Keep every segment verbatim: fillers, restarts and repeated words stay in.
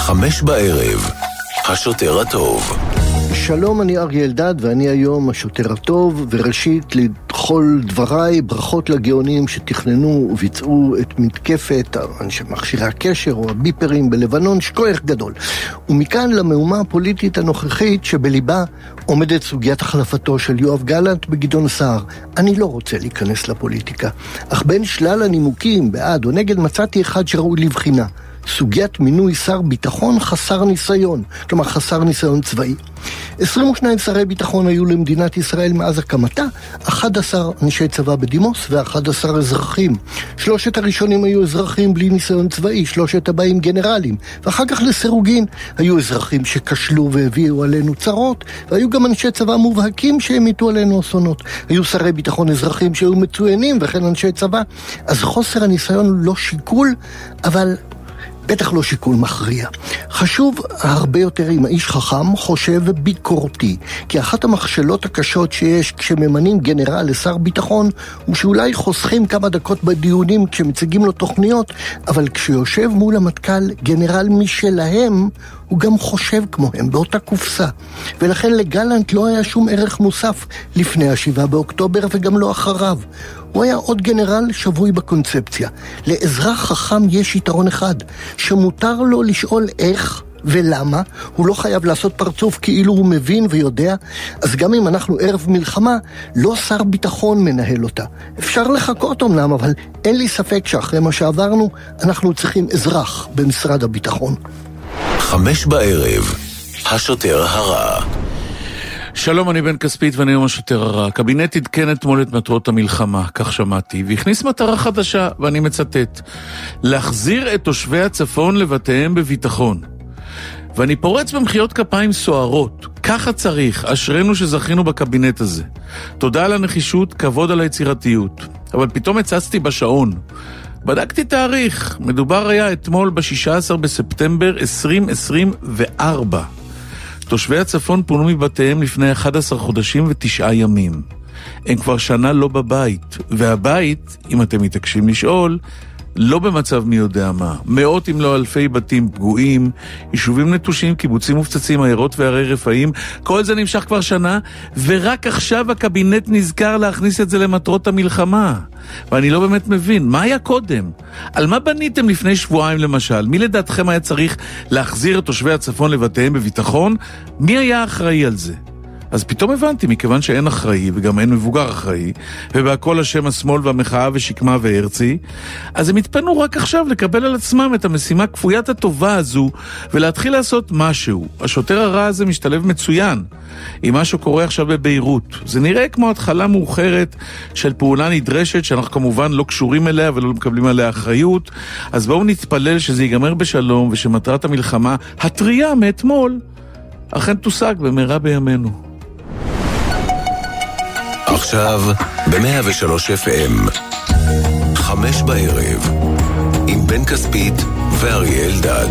חמש בערב, השוטר הטוב. שלום, אני אריה אלדד ואני היום השוטר הטוב, וראשית לכל דבריי ברכות לגאונים שתכננו וביצעו את מתקפת אנשי מכשירי הקשר או הביפרים בלבנון, שכוח גדול. ומכאן למהומה הפוליטית הנוכחית שבליבה עומדת סוגיית החלפתו של יואב גלנט בגדעון סער. אני לא רוצה להיכנס לפוליטיקה, אך בין שלל הנימוקים בעד או נגד מצאתי אחד שראוי לבחינה. סוגיית מינוי שר ביטחון חסר ניסיון, כלומר חסר ניסיון צבאי. עשרים ושניים שרי ביטחון היו למדינת ישראל מאז הקמתה, אחד עשר אנשי צבא בדימוס ו-אחד עשר אזרחים. שלושת הראשונים היו אזרחים בלי ניסיון צבאי, שלושת הבאים גנרלים, ואחר כך לסירוגין היו אזרחים שכשלו והביאו עלינו צרות, והיו גם אנשי צבא מובהקים שהמיתו עלינו אסונות. היו שרי ביטחון אזרחים שהיו מצוינים וכן אנשי צבא. אז חוסר הניסיון הוא לא שיקול, אבל בטח לא שיקול מכריע. חשוב הרבה יותר אם האיש חכם, חושב וביקורתי, כי אחת המכשלות הקשות שיש כשממנים גנרל לשר ביטחון, הוא שאולי חוסכים כמה דקות בדיונים כשמציגים לו תוכניות, אבל כשיושב מול המטכ"ל גנרל משלהם, הוא גם חושב כמוהם באותה קופסה. ולכן לגלנט לא היה שום ערך מוסף לפני השבעה באוקטובר וגם לא אחריו. הוא היה עוד גנרל שבוי בקונספציה. לאזרח חכם יש יתרון אחד, שמותר לו לשאול איך ולמה. הוא לא חייב לעשות פרצוף כאילו הוא מבין ויודע. אז גם אם אנחנו ערב מלחמה, לא שר ביטחון מנהל אותה. אפשר לחכות אמנם, אבל אין לי ספק שאחרי מה שעברנו, אנחנו צריכים אזרח במשרד הביטחון. חמש בערב, השוטר הרע. שלום, אני בן כספית ואני היום השוטר הרע. הקבינט עדכן אתמול את מטרות המלחמה, כך שמעתי, והכניס מטרה חדשה, ואני מצטט: להחזיר את תושבי הצפון לבתיהם בביטחון. ואני פורץ במחיאות כפיים סוערות. ככה צריך, אשרנו שזכינו בקבינט הזה. תודה על הנחישות, כבוד על היצירתיות. אבל פתאום הצצתי בשעון. בדקתי תאריך, מדובר היה אתמול ב-שישה עשר בספטמבר עשרים עשרים וארבע. תושבי הצפון פונו מבתיהם לפני אחד עשר חודשים ותשעה ימים. הם כבר שנה לא בבית, והבית, אם אתם מתעקשים לשאול, לא במצב מי יודע מה. מאות אם לא אלפי בתים פגועים, יישובים נטושים, קיבוצים מופצצים, עיירות וערי רפאים. כל זה נמשך כבר שנה, ורק עכשיו הקבינט נזכר להכניס את זה למטרות המלחמה. ואני לא באמת מבין, מה היה קודם? על מה בניתם לפני שבועיים למשל? מי לדעתכם היה צריך להחזיר את תושבי הצפון לבתיהם בביטחון? מי היה אחראי על זה? אז פתאום הבנתי, מכיוון שאין אחראי וגם אין מבוגר אחראי, ובהכל השם השמאל והמחאה ושקמה והרצי, אז הם התפנו רק עכשיו לקבל על עצמם את המשימה כפוית הטובה הזו, ולהתחיל לעשות משהו. השוטר הרע הזה משתלב מצוין עם מה שקורה עכשיו בביירות. זה נראה כמו התחלה מאוחרת של פעולה נדרשת, שאנחנו כמובן לא קשורים אליה ולא מקבלים עליה אחריות. אז בואו נתפלל שזה ייגמר בשלום, ושמטרת המלחמה הטריה מאתמול אכן תושג במהרה בימינו. עכשיו ב-מאה ושלוש אף אם, חמש בערב, עם בן כספית ואריה אלדד.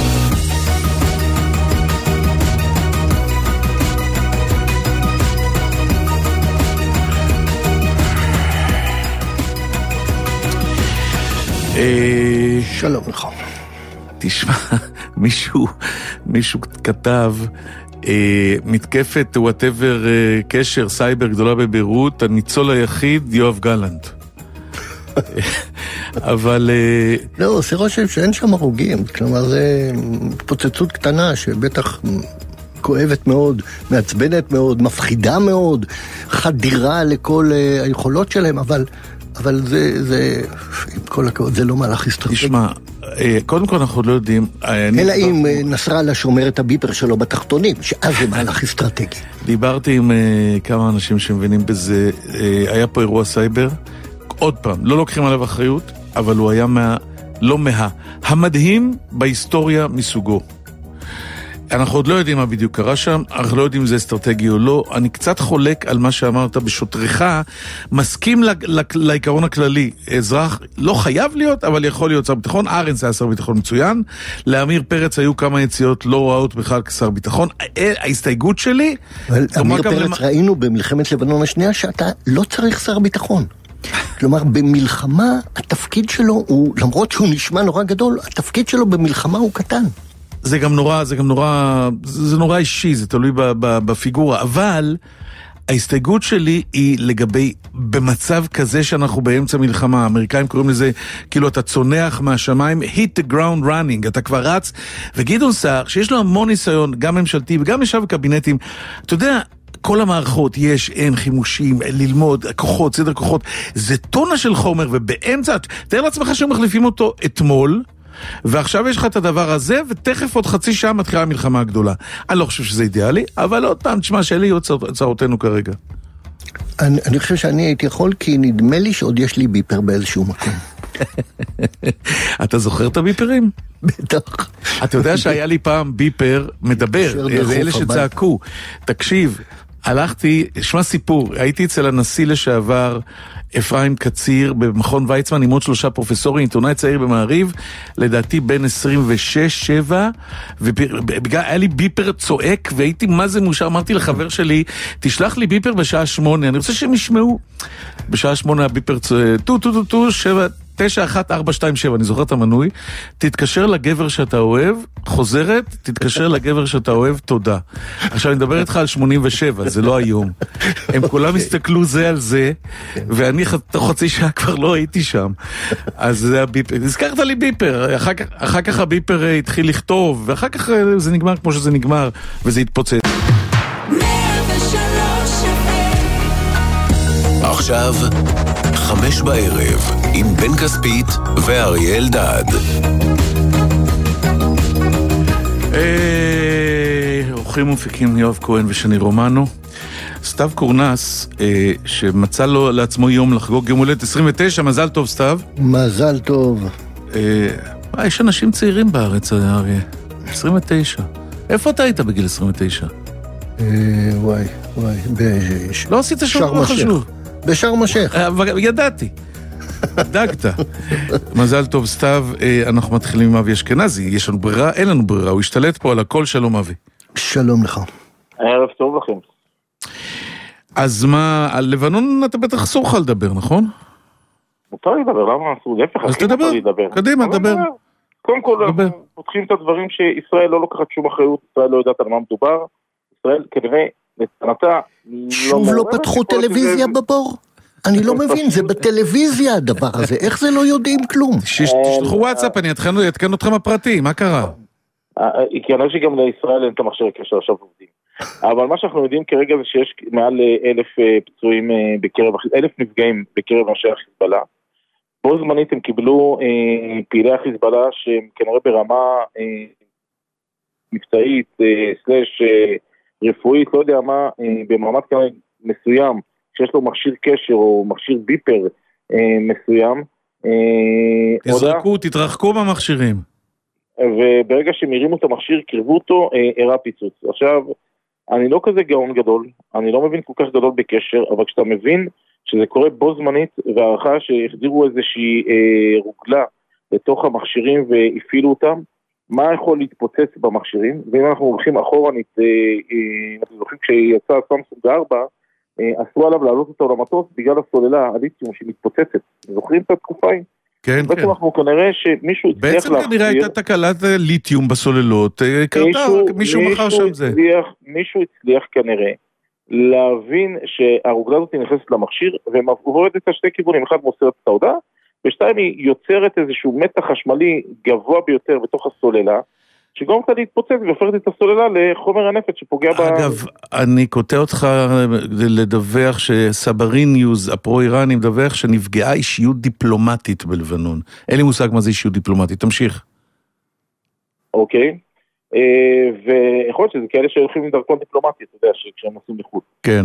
שלום לך. תשמע, מישהו, מישהו כתב, אה, מתקפת whatever אה, קשר סייבר גדולה בביירות, הניצול היחיד יואב גלנט. אבל אה, לא, עושה רושם שאין שם הרוגים, כלומר זה פוצצות קטנה שבטח כואבת מאוד, מעצבנת מאוד, מפחידה מאוד, חדירה לכל אה, היכולות שלהם, אבל אבל זה, זה, עם כל הכבוד, זה לא מהלך אסטרטגי. תשמע, קודם כל אנחנו לא יודעים, אלא אם נסראללה שומר את הביפר שלו בתחתונים, שאז זה מהלך אסטרטגי. דיברתי עם כמה אנשים שמבינים בזה. היה פה אירוע סייבר, עוד פעם, לא לוקחים עליו אחריות, אבל הוא היה מה, לא מה, המדהים בהיסטוריה מסוגו. אנחנו עוד לא יודעים מה בדיוק קרה שם, אנחנו לא יודעים אם זה אסטרטגי או לא. אני קצת חולק על מה שאמרת בשוטרך, מסכים לעיקרון הכללי. אזרח לא חייב להיות, אבל יכול להיות שר ביטחון. ארנס היה שר ביטחון מצוין. לאמיר פרץ היו כמה יציאות לא רעות בכלל כשר ביטחון. ההסתייגות שלי... אבל אמיר פרץ למ... ראינו במלחמת לבנון השנייה שאתה לא צריך שר ביטחון. כלומר, במלחמה התפקיד שלו הוא, למרות שהוא נשמע נורא גדול, התפקיד שלו במלחמה הוא קטן. זה גם נורא, זה גם נורא, זה נורא אישי, זה תלוי בפיגורה, אבל ההסתייגות שלי היא לגבי, במצב כזה שאנחנו באמצע מלחמה, האמריקאים קוראים לזה, כאילו אתה צונח מהשמיים, hit the ground running, אתה כבר רץ, וגדעון סער, שיש לו המון ניסיון, גם ממשלתי וגם ישב בקבינטים, אתה יודע, כל המערכות, יש, אין, חימושים, ללמוד, כוחות, סדר כוחות, זה טונה של חומר, ובאמצע, תאר לעצמך שמחליפים אותו אתמול, ועכשיו יש לך את הדבר הזה, ותכף עוד חצי שעה מתחילה המלחמה הגדולה. אני לא חושב שזה אידיאלי, אבל עוד פעם, תשמע, שאלי עוד צרותינו כרגע. אני, אני חושב שאני הייתי יכול, כי נדמה לי שעוד יש לי ביפר באיזשהו מקום. אתה זוכר את הביפרים? בטח. אתה יודע שהיה לי פעם ביפר מדבר, אלה שצעקו. תקשיב, הלכתי, שמע סיפור, הייתי אצל הנשיא לשעבר, אפרים קציר, במכון ויצמן, עם עוד שלושה פרופסורים, עיתונאי צעיר במעריב, לדעתי בין עשרים ושש שבע, והיה לי ביפר צועק, והייתי מה זה מאושר, אמרתי לחבר שלי, תשלח לי ביפר בשעה שמונה, אני רוצה שהם ישמעו. בשעה שמונה הביפר צועק, טו טו טו טו, שבע, תשע, אחת, ארבע, שתיים, שבע, אני זוכר את המנוי, תתקשר לגבר שאתה אוהב, חוזרת, תתקשר לגבר שאתה אוהב, תודה. עכשיו אני מדבר איתך על שמונים ושבע, זה לא היום. הם כולם הסתכלו זה על זה, ואני חצי שעה כבר לא הייתי שם. אז זה הביפר, הזכרת לי ביפר, אחר כך, אחר כך הביפר התחיל לכתוב, ואחר כך זה נגמר כמו שזה נגמר, וזה התפוצץ. עכשיו חמש בערב עם בן כספית ואריה אלדד. אורחים ומפיקים יואב כהן ושני רומנו. סתיו קורנס, שמצא לו לעצמו יום לחגוג יום הולדת עשרים ותשע, מזל טוב סתיו. מזל טוב. יש אנשים צעירים בארץ, אריה. עשרים ותשע. איפה אתה היית בגיל עשרים ותשע? וואי, וואי. לא עשית שום חשוב. בשארם א-שייח. ידעתי. דגת. מזל טוב סתיו, אנחנו מתחילים עם אבי אשכנזי. יש לנו ברירה? אין לנו ברירה. הוא השתלט פה על הכל. שלום אבי. שלום לך. ערב טוב לכם. אז מה, על לבנון אתה בטח אסור לך לדבר, נכון? מותר לדבר, למה אסור? להפך, אז תדבר, קדימה, תדבר. קודם כל, פותחים את הדברים שישראל לא לוקחת שום אחריות, ישראל לא יודעת על מה מדובר, ישראל כנראה נתנתה... שוב לא פתחו טלוויזיה בבור? אני לא מבין, זה בטלוויזיה הדבר הזה, איך זה לא יודעים כלום? תשלחו וואטסאפ, אני אתקן אתכם הפרטי, מה קרה? כי אני חושב שגם לישראל אין את המכשיר הקשר עכשיו עובדים. אבל מה שאנחנו יודעים כרגע זה שיש מעל אלף פצועים בקרב, אלף נפגעים בקרב אנשי החיזבאללה. בו זמנית הם קיבלו פעילי החיזבאללה שהם כנראה ברמה מבצעית, סלש רפואית, לא יודע מה, במעמד כנראה מסוים, שיש לו מכשיר קשר או מכשיר ביפר מסוים. תזרקו, תתרחקו במכשירים. וברגע שהם הרימו את המכשיר, קרבו אותו, הראה פיצוץ. עכשיו, אני לא כזה גאון גדול, אני לא מבין כל כך גדול בקשר, אבל כשאתה מבין שזה קורה בו זמנית, והערכה שהחדירו איזושהי אה, רוגלה לתוך המכשירים והפעילו אותם, מה יכול להתפוצץ במכשירים? ואם אנחנו הולכים אחורנית, אה, אה, אנחנו זוכרים כשיצא סמסונג ארבע, אה, אסרו עליו לעלות אותו למטוס בגלל הסוללה, הליתיום שמתפוצצת. זוכרים את התקופיים? כן, בעצם כן. אנחנו כנראה שמישהו הצליח להחזיר... בעצם כנראה הייתה תקלת ליתיום בסוללות, קרתה, מישהו מחר שם זה. מישהו הצליח כנראה להבין שהרוגלה הזאת נכנסת למכשיר, והם עוברת את השתי כיוונים, אחד מוסרת את ההודעה, ושתיים היא יוצרת איזשהו מתח חשמלי גבוה ביותר בתוך הסוללה, שגורם אותה להתפוצץ והופכת את הסוללה לחומר הנפץ שפוגע ב... אגב, אני קוטע אותך לדווח שסברין ניוז, הפרו-איראני, מדווח שנפגעה אישיות דיפלומטית בלבנון. אין לי מושג מה זה אישיות דיפלומטית, תמשיך. אוקיי, ויכול להיות שזה כאלה שהולכים עם דרכון דיפלומטי, אתה יודע, כשהם נוסעים לחו"ל. כן.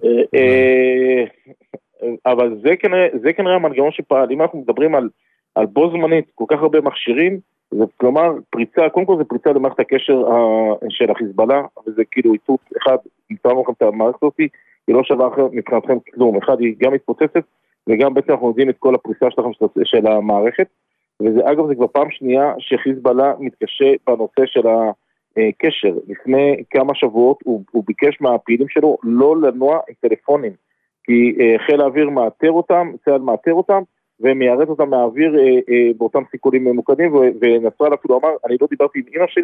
אבל זה כנראה המנגנון שפעל. אם אנחנו מדברים על בו זמנית כל כך הרבה מכשירים, זה כלומר פריצה, קודם כל זה פריצה למערכת הקשר של החיזבאללה, וזה כאילו איתות אחד, נתרנו לכם את המערכת הזאת, היא לא שווה אחר מבחינתכם כלום, אחד היא גם מתפוצצת, וגם בעצם אנחנו יודעים את כל הפריצה שלכם של המערכת, וזה אגב זה כבר פעם שנייה שחיזבאללה מתקשה בנושא של הקשר, לפני כמה שבועות הוא, הוא ביקש מהפעילים שלו לא לנוע עם טלפונים, כי חיל האוויר מאתר אותם, צה"ל מאתר אותם, ומיירט אותם מהאוויר אה, אה, באותם סיכולים ממוקדים, ונסראללה אפילו אמר, אני לא דיברתי עם אמא שלי,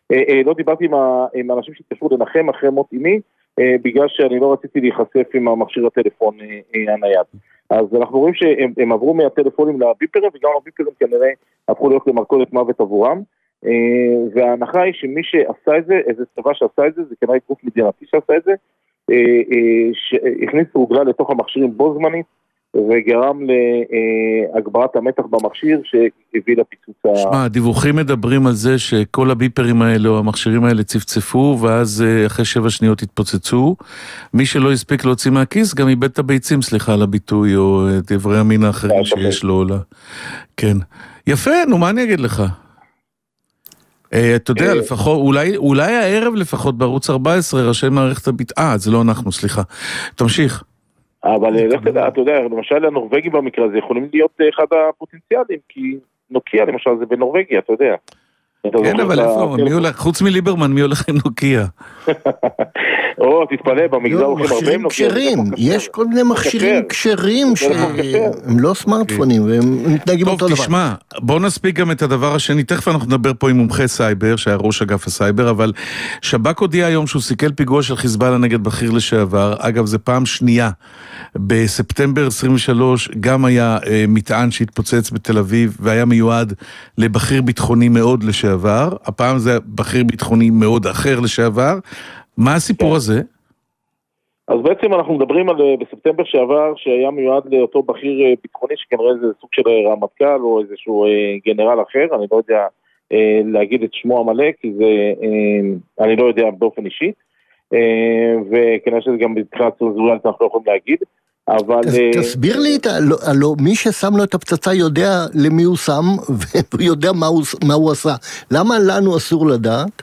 לא דיברתי עם האנשים שהתקשרו לנחם אחרי מות אמי, בגלל שאני לא רציתי להיחשף עם המכשיר הטלפון הנייד. אז אנחנו רואים שהם עברו מהטלפונים לביפרים, וגם הביפרים כנראה הפכו להיות למרכולת מוות עבורם, וההנחה היא שמי שעשה את זה, איזה צבא שעשה את זה, זה כנראה גוף מדינתי שעשה את זה, שהכניס רוגלה לתוך המכשירים בו זמנית, וגרם להגברת המתח במכשיר שהביא לפיצוץ. שמע, הדיווחים מדברים על זה שכל הביפרים האלה או המכשירים האלה צפצפו, ואז אחרי שבע שניות התפוצצו. מי שלא הספיק להוציא מהכיס גם איבד את הביצים, סליחה על הביטוי, או את עברי המין האחרים שיש לו. כן. יפה, נו, מה אני אגיד לך? אתה יודע, לפחות, אולי הערב לפחות בערוץ ארבע עשרה ראשי מערכת הביט... אה, זה לא אנחנו, סליחה. תמשיך. אבל לך תדע, אתה יודע, למשל הנורווגי במקרה הזה יכולים להיות אחד הפוטנציאלים, כי נוקיה למשל זה בנורווגיה, אתה יודע. כן, אבל איפה, מי הולך, חוץ מליברמן, מי הולך עם נוקיה? או, תתפלא, במגזר הולכים הרבה עם נוקיה. מכשירים קשרים, יש כל מיני מכשירים קשרים שהם לא סמארטפונים, והם מתנהגים אותו דבר. טוב, תשמע, בוא נספיק גם את הדבר השני, תכף אנחנו נדבר פה עם מומחה סייבר, שהיה ראש אגף הסייבר, אבל שב"כ הודיע היום שהוא סיכל פיגוע של חיזבאללה נגד בכיר לשעבר, אגב, זה פעם שנייה, בספטמבר עשרים ושלוש גם היה מטען שהתפוצץ בתל אביב, והיה מיועד לבכיר ביטחוני מאוד לשעבר, הפעם זה בכיר ביטחוני מאוד אחר לשעבר. מה הסיפור הזה? אז בעצם אנחנו מדברים על בספטמבר שעבר שהיה מיועד לאותו בכיר ביטחוני שכנראה זה סוג של רמטכ"ל או איזשהו גנרל אחר, אני לא יודע להגיד את שמו המלא כי זה אני לא יודע באופן אישי, וכנראה שזה גם בתחילת צנזורה אנחנו לא יכולים להגיד. אבל... תסביר לי, הלא, מי ששם לו את הפצצה יודע למי הוא שם, והוא יודע מה הוא, מה הוא עשה. למה לנו אסור לדעת?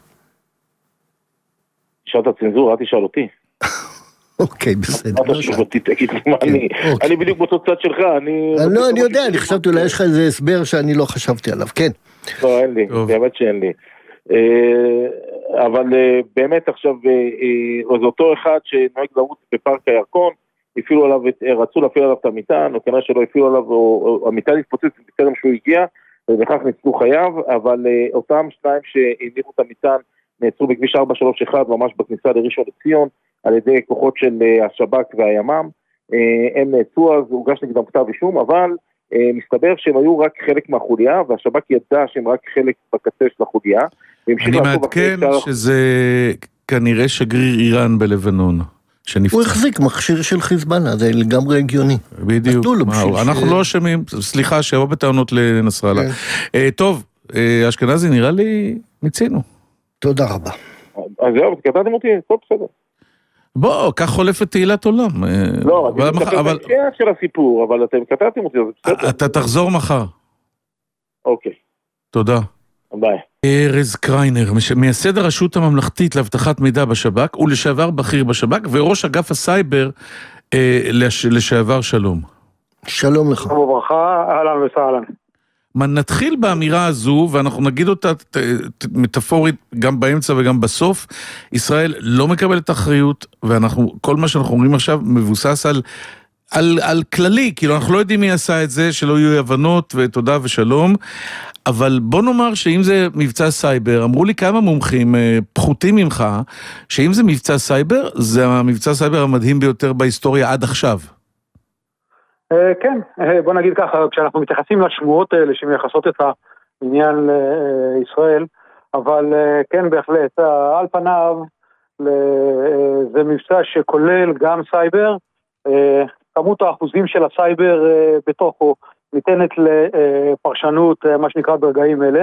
שאלת הצנזורה, אל תשאל אותי. אוקיי, בסדר. אני בדיוק באותו צד שלך, אני... לא, אני יודע, אני חשבתי, אולי יש לך איזה הסבר שאני לא חשבתי עליו, כן. לא, אין לי, באמת שאין לי. אבל באמת עכשיו, זה אותו אחד שנוהג לרוץ בפארק הירקון, הפעילו עליו, רצו להפעיל עליו את המטען, או כנראה שלא הפעילו עליו, או המטען התפוצץ בטרם שהוא הגיע, ובכך ניצלו חייו, אבל אותם שניים שהניחו את המטען, נעצרו בכביש ארבע שלוש אחת, ממש בכניסה לראשון לציון, על ידי כוחות של השב"כ והימ"מ, הם נעצרו אז, הוגש נגדם כתב אישום, אבל מסתבר שהם היו רק חלק מהחוליה, והשב"כ ידע שהם רק חלק בקצה של החוליה. אני מעדכן שזה כנראה שגריר איראן בלבנון. הוא החזיק מכשיר של חיזבאללה, זה לגמרי הגיוני. בדיוק, אנחנו לא אשמים, סליחה, שיבוא בטענות לנסראללה. טוב, אשכנזי נראה לי מיצינו. תודה רבה. אז זהו, קטעתם אותי, כל בסדר. בוא, כך חולפת תהילת עולם. לא, אני מתקפת את השאלה של הסיפור, אבל אתם קטעתם אותי, זה בסדר. אתה תחזור מחר. אוקיי. תודה. ביי. ארז קריינר, מייסד הרשות הממלכתית להבטחת מידע בשב"כ, ולשעבר בכיר בשב"כ, וראש אגף הסייבר לשעבר שלום. שלום לך. שלום וברכה, אהלן וסהלן. מה, נתחיל באמירה הזו, ואנחנו נגיד אותה מטאפורית גם באמצע וגם בסוף, ישראל לא מקבלת אחריות, ואנחנו, כל מה שאנחנו אומרים עכשיו מבוסס על, על, על כללי, כאילו אנחנו לא יודעים מי עשה את זה, שלא יהיו הבנות ותודה ושלום, אבל בוא נאמר שאם זה מבצע סייבר, אמרו לי כמה מומחים פחותים ממך, שאם זה מבצע סייבר, זה המבצע סייבר המדהים ביותר בהיסטוריה עד עכשיו. כן, בוא נגיד ככה, כשאנחנו מתייחסים לשמועות האלה שמייחסות את העניין לישראל, אבל כן בהחלט, על פניו זה מבצע שכולל גם סייבר, כמות האחוזים של הסייבר בתוכו ניתנת לפרשנות, מה שנקרא ברגעים אלה,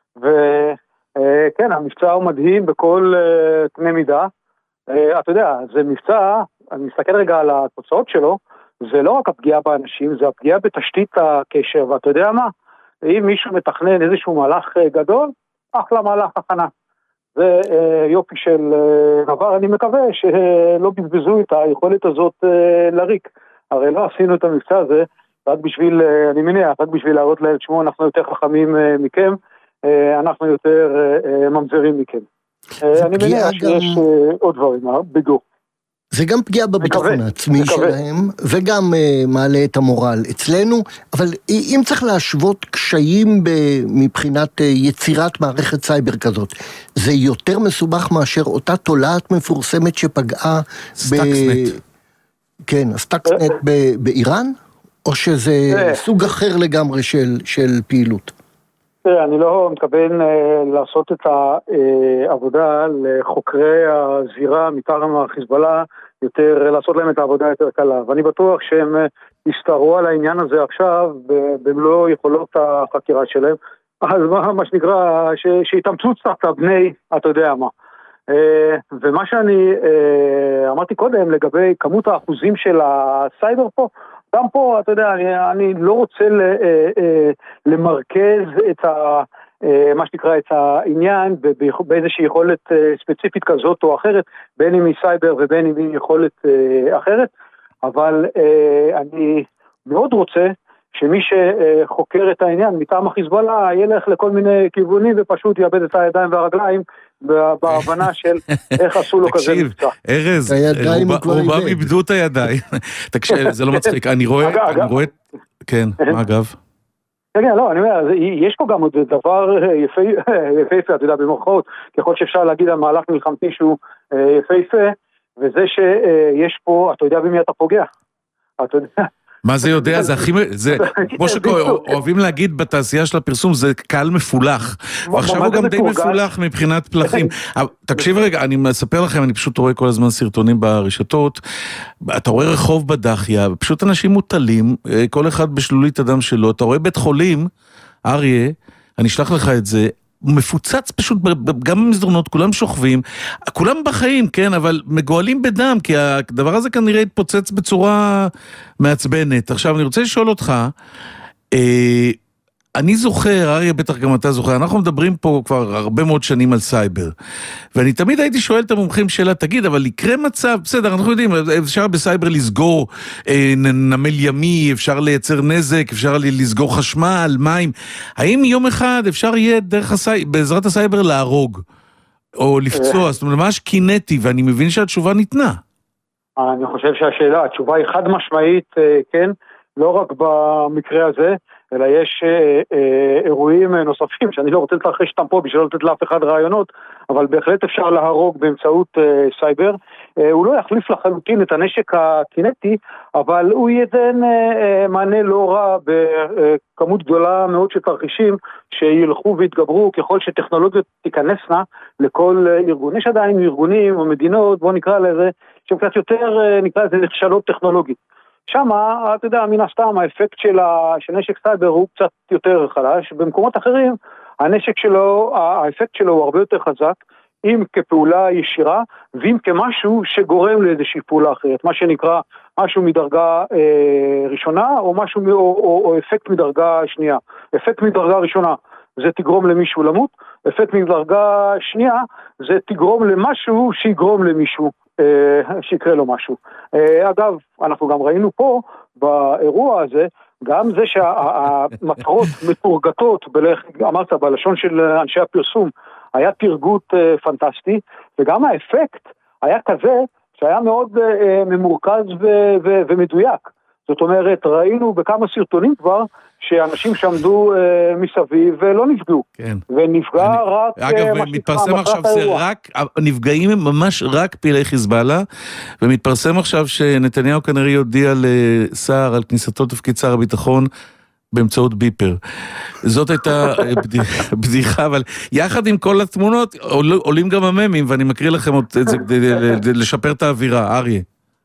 וכן, המבצע הוא מדהים בכל קנה מידה. אתה יודע, זה מבצע, אני מסתכל רגע על התוצאות שלו, זה לא רק הפגיעה באנשים, זה הפגיעה בתשתית הקשר, ואתה יודע מה? אם מישהו מתכנן איזשהו מהלך גדול, אחלה מהלך הכנה. זה יופי של דבר, אני מקווה שלא בזבזו את היכולת הזאת לריק. הרי לא עשינו את המבצע הזה, רק בשביל, אני מניח, רק בשביל להראות לילד שמו, אנחנו יותר חכמים מכם, אנחנו יותר ממזרים מכם. אני מניח שיש עוד דברים, בגו. זה גם פגיעה בביטחון העצמי שלהם, וגם uh, מעלה את המורל אצלנו, אבל אם צריך להשוות קשיים מבחינת uh, יצירת מערכת סייבר כזאת, זה יותר מסובך מאשר אותה תולעת מפורסמת שפגעה סטאקסנט. ב... כן, הסטאקסנט ב- באיראן, או שזה סוג אחר לגמרי של, של פעילות? אני לא מתכוון לעשות את העבודה לחוקרי הזירה מטעם החיזבאללה, יותר לעשות להם את העבודה יותר קלה, ואני בטוח שהם יסתערו על העניין הזה עכשיו במלוא יכולות החקירה שלהם, אז מה, מה שנקרא, ש, שיתאמצו קצת בני, אתה יודע מה. ומה שאני אמרתי קודם לגבי כמות האחוזים של הסייבר פה, גם פה, אתה יודע, אני, אני לא רוצה למרכז את ה, מה שנקרא, את העניין באיזושהי יכולת ספציפית כזאת או אחרת, בין אם היא סייבר ובין אם היא יכולת אחרת, אבל אני מאוד רוצה שמי שחוקר את העניין מטעם החיזבאללה ילך לכל מיני כיוונים ופשוט יאבד את הידיים והרגליים בהבנה של איך עשו לו כזה מבצע. תקשיב, ארז, רובם איבדו את הידיים. תקשיב, זה לא מצחיק, אני רואה, אני רואה, כן, מה אגב? כן, לא, אני אומר, יש פה גם עוד דבר יפהפה, אתה יודע, במרכאות, ככל שאפשר להגיד על מהלך מלחמתי שהוא יפהפה, וזה שיש פה, אתה יודע במי אתה פוגע. אתה יודע... מה זה יודע? זה הכי... זה, כמו שאוהבים להגיד בתעשייה של הפרסום, זה קהל מפולח. ועכשיו הוא גם די מפולח מבחינת פלחים. תקשיב רגע, אני מספר לכם, אני פשוט רואה כל הזמן סרטונים ברשתות, אתה רואה רחוב בדחיה, פשוט אנשים מוטלים, כל אחד בשלולית אדם שלו, אתה רואה בית חולים, אריה, אני אשלח לך את זה, מפוצץ פשוט, גם במסדרונות, כולם שוכבים, כולם בחיים, כן, אבל מגועלים בדם, כי הדבר הזה כנראה התפוצץ בצורה מעצבנת. עכשיו, אני רוצה לשאול אותך, אה, אני זוכר, אריה בטח גם אתה זוכר, אנחנו מדברים פה כבר הרבה מאוד שנים על סייבר, ואני תמיד הייתי שואל את המומחים שאלה, תגיד, אבל יקרה מצב, בסדר, אנחנו יודעים, אפשר בסייבר לסגור אה, נמל ימי, אפשר לייצר נזק, אפשר לסגור חשמל, מים, האם יום אחד אפשר יהיה דרך הסי... בעזרת הסייבר להרוג, או לפצוע, זאת אומרת, ממש קינטי, ואני מבין שהתשובה ניתנה. אני חושב שהשאלה, התשובה היא חד משמעית, כן, לא רק במקרה הזה, אלא יש אה, אה, אירועים נוספים שאני לא רוצה להתרחש אותם פה בשביל לא לתת לאף אחד רעיונות, אבל בהחלט אפשר להרוג באמצעות אה, סייבר. אה, הוא לא יחליף לחלוטין את הנשק הקינטי, אבל הוא ייתן אה, מענה לא רע בכמות גדולה מאוד של תרחישים שילכו והתגברו ככל שטכנולוגיות תיכנסנה לכל ארגון. יש עדיין ארגונים או מדינות, בוא נקרא לזה, שהם קצת יותר, אה, נקרא לזה נכשלות טכנולוגית. שמה, אתה יודע, מן הסתם, האפקט של, ה... של נשק סייבר הוא קצת יותר חלש. במקומות אחרים, הנשק שלו, האפקט שלו הוא הרבה יותר חזק, אם כפעולה ישירה, ואם כמשהו שגורם לאיזושהי פעולה אחרת, מה שנקרא משהו מדרגה אה, ראשונה, או משהו, או, או, או אפקט מדרגה שנייה. אפקט מדרגה ראשונה, זה תגרום למישהו למות, אפקט מדרגה שנייה, זה תגרום למשהו שיגרום למישהו. שיקרה לו משהו. אגב, אנחנו גם ראינו פה, באירוע הזה, גם זה שהמטרות מתורגתות, אמרת בלשון של אנשי הפרסום, היה תרגות פנטסטי, וגם האפקט היה כזה, שהיה מאוד ממורכז ומדויק. זאת אומרת, ראינו בכמה סרטונים כבר, שאנשים שעמדו אה, מסביב ולא נפגעו. כן. ונפגע אני, רק... אגב, אה, מתפרסם עכשיו זה רק, נפגעים הם ממש רק פעילי חיזבאללה, ומתפרסם עכשיו שנתניהו כנראה יודיע לשר על כניסתו תפקיד שר הביטחון, באמצעות ביפר. זאת הייתה בדיחה, אבל יחד עם כל התמונות, עולים גם הממים, ואני מקריא לכם את זה כדי לשפר את האווירה. אריה.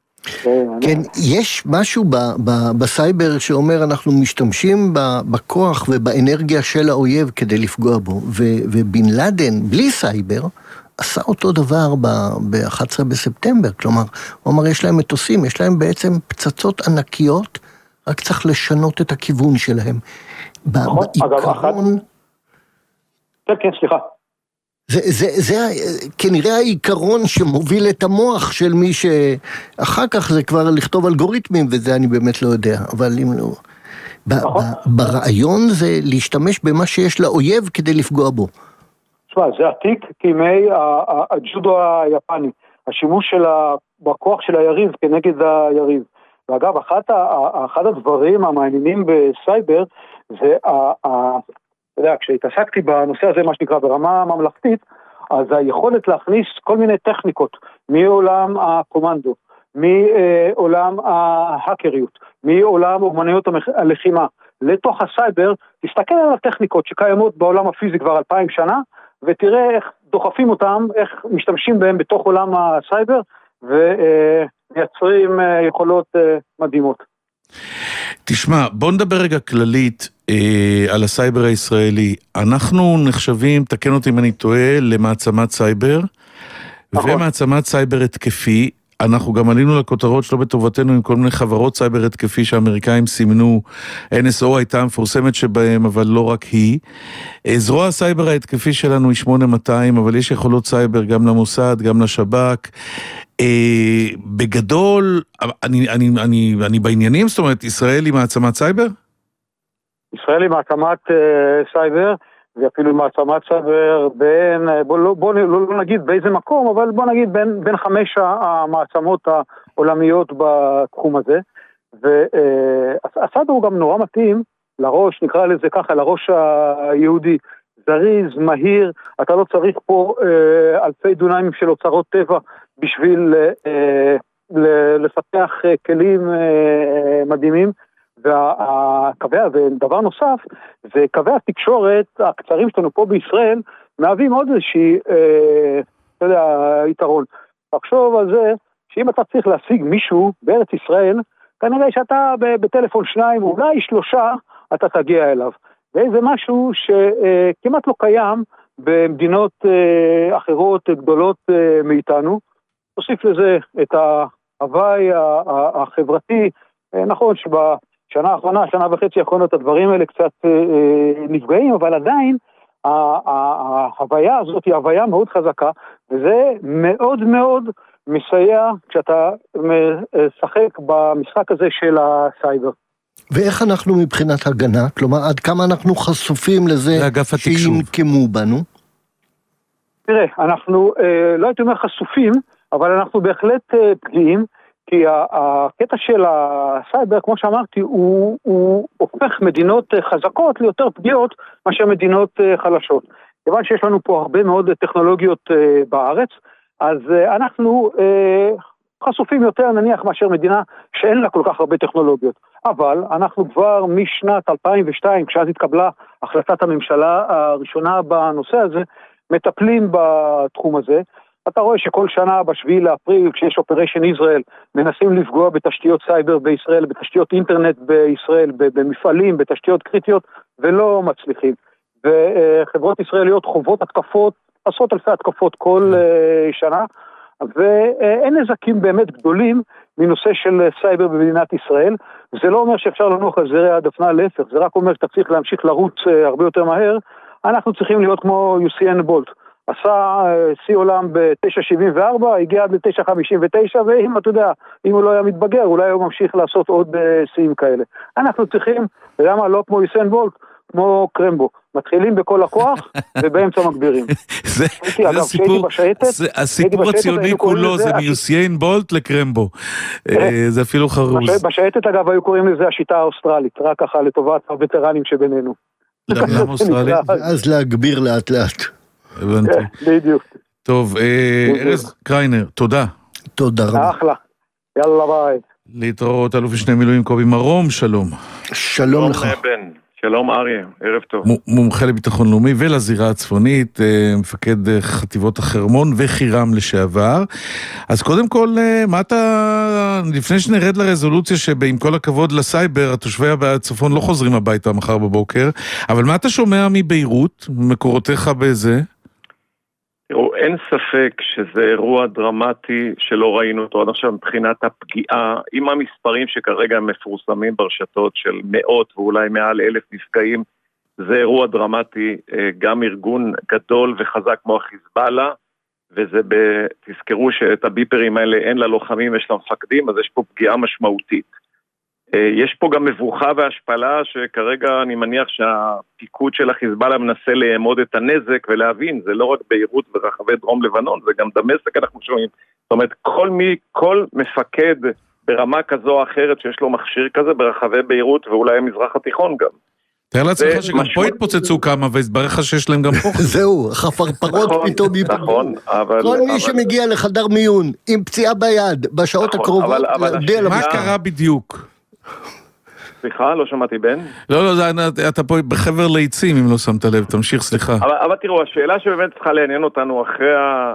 כן, יש משהו ב, ב, בסייבר שאומר אנחנו משתמשים ב, בכוח ובאנרגיה של האויב כדי לפגוע בו, ו, ובן לאדן בלי סייבר עשה אותו דבר ב-אחד עשר בספטמבר, כלומר, הוא אמר יש להם מטוסים, יש להם בעצם פצצות ענקיות, רק צריך לשנות את הכיוון שלהם. בעיקרון... כן, כן, סליחה. זה, זה, זה כנראה העיקרון שמוביל את המוח של מי שאחר כך זה כבר לכתוב אלגוריתמים, וזה אני באמת לא יודע, אבל אם לא... ב, ב, ברעיון זה להשתמש במה שיש לאויב כדי לפגוע בו. תשמע, זה עתיק כימי הג'ודו היפני. השימוש של ה... בכוח של היריב כנגד היריב. ואגב, אחת, אחד הדברים המעניינים בסייבר, זה, אתה יודע, כשהתעסקתי בנושא הזה, מה שנקרא ברמה ממלכתית, אז היכולת להכניס כל מיני טכניקות, מעולם הקומנדו, מעולם ההאקריות, מעולם אומנויות הלחימה, לתוך הסייבר, תסתכל על הטכניקות שקיימות בעולם הפיזי כבר אלפיים שנה, ותראה איך דוחפים אותם, איך משתמשים בהם בתוך עולם הסייבר, ומייצרים יכולות מדהימות. תשמע, בוא נדבר רגע כללית אה, על הסייבר הישראלי. אנחנו נחשבים, תקן אותי אם אני טועה, למעצמת סייבר, נכון. ומעצמת סייבר התקפי. אנחנו גם עלינו לכותרות שלא בטובתנו עם כל מיני חברות סייבר התקפי שהאמריקאים סימנו, אן אס או הייתה מפורסמת שבהם, אבל לא רק היא. זרוע הסייבר ההתקפי שלנו היא שמונה מאתיים, אבל יש יכולות סייבר גם למוסד, גם לשב"כ. אה, בגדול, אני, אני, אני, אני בעניינים, זאת אומרת, ישראל היא מעצמת סייבר? ישראל היא מעצמת אה, סייבר, ואפילו מעצמת סייבר בין, בוא, לא, בוא לא, לא נגיד באיזה מקום, אבל בוא נגיד בין, בין חמש המעצמות העולמיות בתחום הזה, והסייבר הוא גם נורא מתאים לראש, נקרא לזה ככה, לראש היהודי, זריז, מהיר, אתה לא צריך פה אה, אלפי דונמים של אוצרות טבע, בשביל אה, לפתח כלים אה, מדהימים, והקווי, ודבר נוסף, זה קווי התקשורת הקצרים שלנו פה בישראל, מהווים עוד איזושהי, אה, אתה יודע, יתרון. תחשוב על זה, שאם אתה צריך להשיג מישהו בארץ ישראל, כנראה שאתה בטלפון שניים, אולי שלושה, אתה תגיע אליו. וזה משהו שכמעט לא קיים במדינות אה, אחרות גדולות אה, מאיתנו. תוסיף לזה את ההוואי החברתי, נכון שבשנה האחרונה, שנה וחצי האחרונות, הדברים האלה קצת נפגעים, אבל עדיין ההוויה הזאת היא הוויה מאוד חזקה, וזה מאוד מאוד מסייע כשאתה משחק במשחק הזה של הסייבר. ואיך אנחנו מבחינת הגנה? כלומר, עד כמה אנחנו חשופים לזה שימקמו בנו? תראה, אנחנו לא הייתי אומר חשופים, אבל אנחנו בהחלט פגיעים, כי הקטע של הסייבר, כמו שאמרתי, הוא, הוא הופך מדינות חזקות ליותר פגיעות מאשר מדינות חלשות. כיוון שיש לנו פה הרבה מאוד טכנולוגיות בארץ, אז אנחנו חשופים יותר נניח מאשר מדינה שאין לה כל כך הרבה טכנולוגיות. אבל אנחנו כבר משנת אלפיים ושתיים, כשאז התקבלה החלטת הממשלה הראשונה בנושא הזה, מטפלים בתחום הזה. אתה רואה שכל שנה בשביעי לאפריל, כשיש אופריישן ישראל, מנסים לפגוע בתשתיות סייבר בישראל, בתשתיות אינטרנט בישראל, במפעלים, בתשתיות קריטיות, ולא מצליחים. וחברות ישראליות חוות התקפות, עשרות אלפי התקפות כל שנה, ואין נזקים באמת גדולים מנושא של סייבר במדינת ישראל. זה לא אומר שאפשר לנוח על זרי הדפנה, להפך, זה רק אומר שאתה צריך להמשיך לרוץ הרבה יותר מהר. אנחנו צריכים להיות כמו יוסיין בולט. עשה שיא עולם ב-תשע שבעים וארבע, הגיע עד ל-תשע חמישים ותשע, ואם אתה יודע, אם הוא לא היה מתבגר, אולי הוא ממשיך לעשות עוד שיאים כאלה. אנחנו צריכים, למה לא כמו יוסיין בולט, כמו קרמבו. מתחילים בכל הכוח, ובאמצע מגבירים. זה סיפור, הסיפור הציוני כולו, זה מיוסיין בולט לקרמבו. זה אפילו חרוז. בשייטת אגב היו קוראים לזה השיטה האוסטרלית, רק ככה לטובת הווטרנים שבינינו. למה אוסטרלית? אז להגביר לאט לאט. הבנתי. בדיוק. טוב, ארז קריינר, תודה. תודה רבה. אחלה. יאללה ביי. להתראות, אלוף משנה מילואים קובי מרום, שלום. שלום לך. שלום אריה, ערב טוב. מומחה לביטחון לאומי ולזירה הצפונית, מפקד חטיבות החרמון וחירם לשעבר. אז קודם כל, מה אתה, לפני שנרד לרזולוציה שעם כל הכבוד לסייבר, התושבי הצפון לא חוזרים הביתה מחר בבוקר, אבל מה אתה שומע מביירות, מקורותיך בזה? תראו, אין ספק שזה אירוע דרמטי שלא ראינו אותו עד עכשיו מבחינת הפגיעה, עם המספרים שכרגע מפורסמים ברשתות של מאות ואולי מעל אלף נפגעים, זה אירוע דרמטי, גם ארגון גדול וחזק כמו החיזבאללה, וזה, ב... תזכרו שאת הביפרים האלה אין ללוחמים, יש למפקדים, אז יש פה פגיעה משמעותית. יש פה גם מבוכה והשפלה שכרגע אני מניח שהפיקוד של החיזבאללה מנסה לאמוד את הנזק ולהבין, זה לא רק ביירות ברחבי דרום לבנון, זה גם דמשק אנחנו שומעים. זאת אומרת, כל מי, כל מפקד ברמה כזו או אחרת שיש לו מכשיר כזה ברחבי ביירות ואולי המזרח התיכון גם. תאר לעצמך שגם פה התפוצצו כמה והסברך לך שיש להם גם פה. זהו, חפרפרות פתאום יפגעו. כל מי שמגיע לחדר מיון עם פציעה ביד בשעות הקרובות, מה קרה בדיוק? סליחה, לא שמעתי בן. לא, לא, אתה פה בחבר ליצים אם לא שמת לב, תמשיך, סליחה. אבל תראו, השאלה שבאמת צריכה לעניין אותנו אחרי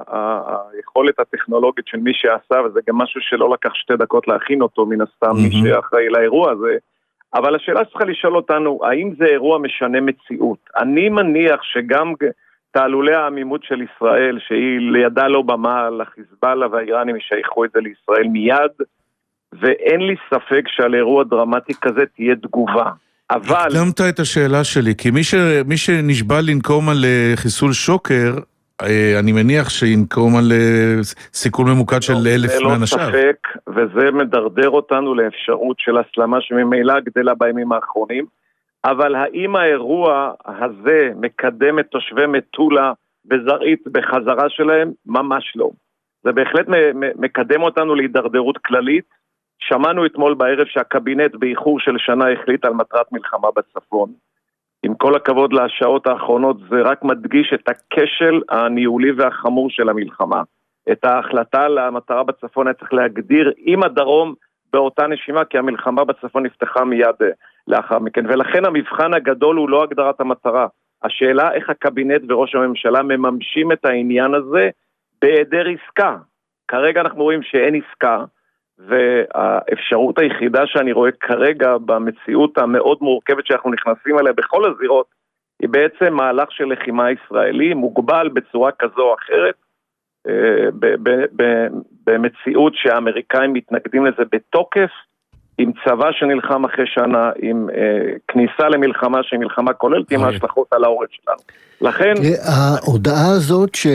היכולת הטכנולוגית של מי שעשה, וזה גם משהו שלא לקח שתי דקות להכין אותו מן הסתם, מי שאחראי לאירוע הזה, אבל השאלה שצריכה לשאול אותנו, האם זה אירוע משנה מציאות? אני מניח שגם תעלולי העמימות של ישראל, שהיא לידה לא במה, לחיזבאללה והאיראנים ישייכו את זה לישראל מיד, ואין לי ספק שעל אירוע דרמטי כזה תהיה תגובה. אבל... הקדמת את השאלה שלי, כי מי, ש... מי שנשבע לנקום על חיסול שוקר, אני מניח שינקום על סיכול ממוקד של אלף מאנשיו. זה לא ספק, וזה מדרדר אותנו לאפשרות של הסלמה שממילא גדלה בימים האחרונים, אבל האם האירוע הזה מקדם את תושבי מטולה וזרעית בחזרה שלהם? ממש לא. זה בהחלט מקדם אותנו להידרדרות כללית. שמענו אתמול בערב שהקבינט באיחור של שנה החליט על מטרת מלחמה בצפון. עם כל הכבוד לשעות האחרונות, זה רק מדגיש את הכשל הניהולי והחמור של המלחמה. את ההחלטה למטרה בצפון היה צריך להגדיר עם הדרום באותה נשימה, כי המלחמה בצפון נפתחה מיד לאחר מכן. ולכן המבחן הגדול הוא לא הגדרת המטרה. השאלה איך הקבינט וראש הממשלה מממשים את העניין הזה בהיעדר עסקה. כרגע אנחנו רואים שאין עסקה, והאפשרות היחידה שאני רואה כרגע במציאות המאוד מורכבת שאנחנו נכנסים אליה בכל הזירות, היא בעצם מהלך של לחימה ישראלי, מוגבל בצורה כזו או אחרת, במציאות שהאמריקאים מתנגדים לזה בתוקף, עם צבא שנלחם אחרי שנה, עם אה, כניסה למלחמה שהיא מלחמה כוללת, עם ההשלכות על העורף שלנו. לכן... ההודעה הזאת ש,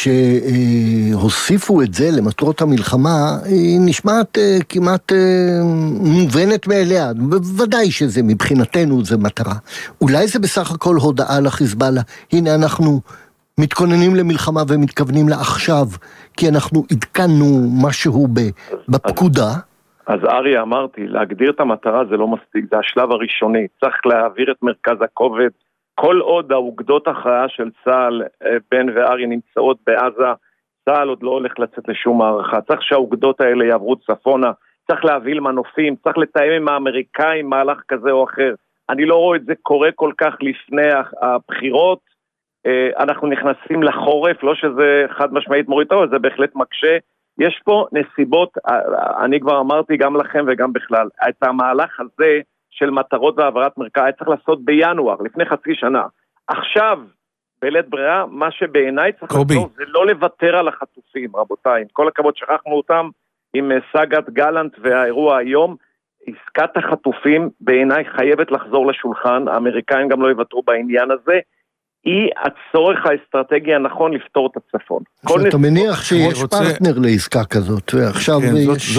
שהוסיפו את זה למטרות המלחמה, היא נשמעת אה, כמעט אה, מובנת מאליה. בוודאי שזה מבחינתנו זה מטרה. אולי זה בסך הכל הודעה לחיזבאללה. הנה אנחנו מתכוננים למלחמה ומתכוונים לה עכשיו, כי אנחנו עדכנו משהו בפקודה. אז אריה, אמרתי, להגדיר את המטרה זה לא מספיק, זה השלב הראשוני, צריך להעביר את מרכז הכובד, כל עוד האוגדות הכרעה של צה"ל, בן ואריה נמצאות בעזה, צה"ל עוד לא הולך לצאת לשום מערכה, צריך שהאוגדות האלה יעברו צפונה, צריך להביא מנופים, צריך לתאם עם האמריקאים מהלך כזה או אחר, אני לא רואה את זה קורה כל כך לפני הבחירות, אנחנו נכנסים לחורף, לא שזה חד משמעית מוריד טוב, זה בהחלט מקשה, יש פה נסיבות, אני כבר אמרתי גם לכם וגם בכלל, את המהלך הזה של מטרות והעברת מרכז, היה צריך לעשות בינואר, לפני חצי שנה. עכשיו, בלית ברירה, מה שבעיניי צריך לעשות, זה לא לוותר על החטופים, רבותיי. עם כל הכבוד שכחנו אותם עם סגת גלנט והאירוע היום, עסקת החטופים בעיניי חייבת לחזור לשולחן, האמריקאים גם לא יוותרו בעניין הזה, היא הצורך האסטרטגי הנכון לפתור את הצפון. אתה מניח שיש פרטנר לעסקה כזאת, ועכשיו יש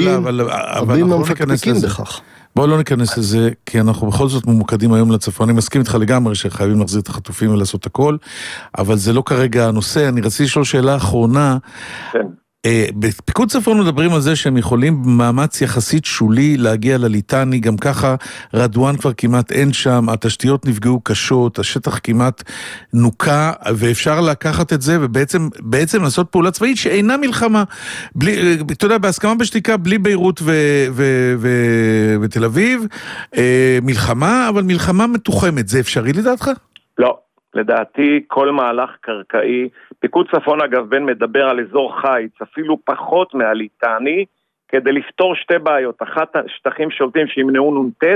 רבים המפקפקים בכך. בואו לא ניכנס לזה, כי אנחנו בכל זאת ממוקדים היום לצפון. אני מסכים איתך לגמרי שחייבים להחזיר את החטופים ולעשות הכל, אבל זה לא כרגע הנושא. אני רציתי לשאול שאלה אחרונה. כן. בפיקוד צפון מדברים על זה שהם יכולים במאמץ יחסית שולי להגיע לליטני, גם ככה רדואן כבר כמעט אין שם, התשתיות נפגעו קשות, השטח כמעט נוקה, ואפשר לקחת את זה ובעצם בעצם לעשות פעולה צבאית שאינה מלחמה, בלי, אתה יודע, בהסכמה בשתיקה, בלי ביירות ו, ו, ו, ותל אביב, מלחמה, אבל מלחמה מתוחמת, זה אפשרי לדעתך? לא. לדעתי כל מהלך קרקעי, פיקוד צפון אגב בן מדבר על אזור חיץ, אפילו פחות מהליטני, כדי לפתור שתי בעיות, אחת שטחים שולטים שימנעו נונטט,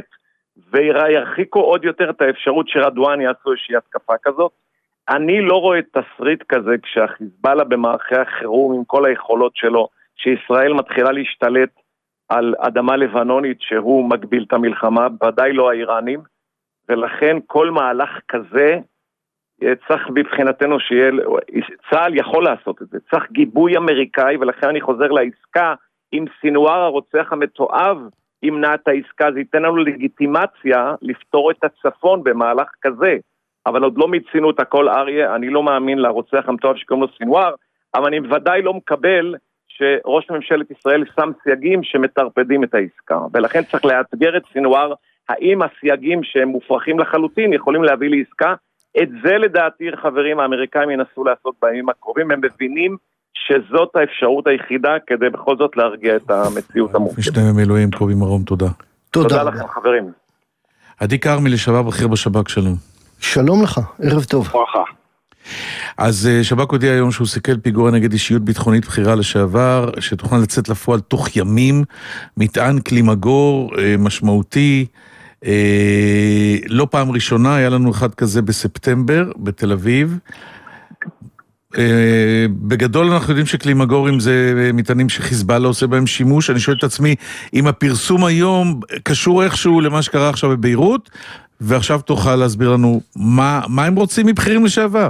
וירחיקו עוד יותר את האפשרות שרדואן יעשו איזושהי התקפה כזאת. אני לא רואה תסריט כזה כשהחיזבאללה במערכי החירום עם כל היכולות שלו, שישראל מתחילה להשתלט על אדמה לבנונית שהוא מגביל את המלחמה, ודאי לא האיראנים, ולכן כל מהלך כזה, צריך בבחינתנו שיהיה, צה"ל יכול לעשות את זה, צריך גיבוי אמריקאי, ולכן אני חוזר לעסקה עם סינואר הרוצח המתועב ימנע את העסקה, זה ייתן לנו לגיטימציה לפתור את הצפון במהלך כזה, אבל עוד לא מצינו את הכל אריה, אני לא מאמין לרוצח המתועב שקוראים לו סינואר, אבל אני בוודאי לא מקבל שראש ממשלת ישראל שם סייגים שמטרפדים את העסקה, ולכן צריך לאתגר את סינואר, האם הסייגים שהם מופרכים לחלוטין יכולים להביא לעסקה, את זה לדעתי חברים האמריקאים ינסו לעשות בימים הקרובים, הם מבינים שזאת האפשרות היחידה כדי בכל זאת להרגיע את המציאות המורכבת. משנה במילואים, קובי מרום, תודה. תודה. תודה לכם חברים. עדי כרמי, לשעבר בכיר בשב"כ, שלום. שלום לך, ערב טוב. ברכה. אז שב"כ הודיע היום שהוא סיכל פיגוע נגד אישיות ביטחונית בחירה לשעבר, שתוכנן לצאת לפועל תוך ימים, מטען כלי מגור משמעותי, לא פעם ראשונה, היה לנו אחד כזה בספטמבר, בתל אביב. בגדול אנחנו יודעים שכלי מגורים זה מטענים שחיזבאללה עושה בהם שימוש, אני שואל את עצמי אם הפרסום היום קשור איכשהו למה שקרה עכשיו בביירות, ועכשיו תוכל להסביר לנו מה, מה הם רוצים מבחירים לשעבר.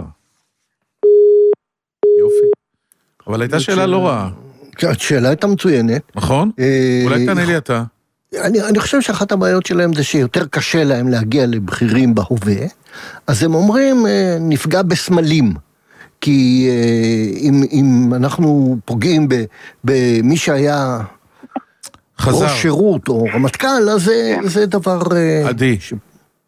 יופי. אבל הייתה שאלה לא רעה. השאלה הייתה מצוינת. נכון? אולי תענה לי אתה. אני, אני חושב שאחת הבעיות שלהם זה שיותר קשה להם להגיע לבחירים בהווה, אז הם אומרים נפגע בסמלים. כי אם, אם אנחנו פוגעים במי שהיה חזר. ראש שירות או רמטכ"ל, אז זה, זה דבר... עדי. ש...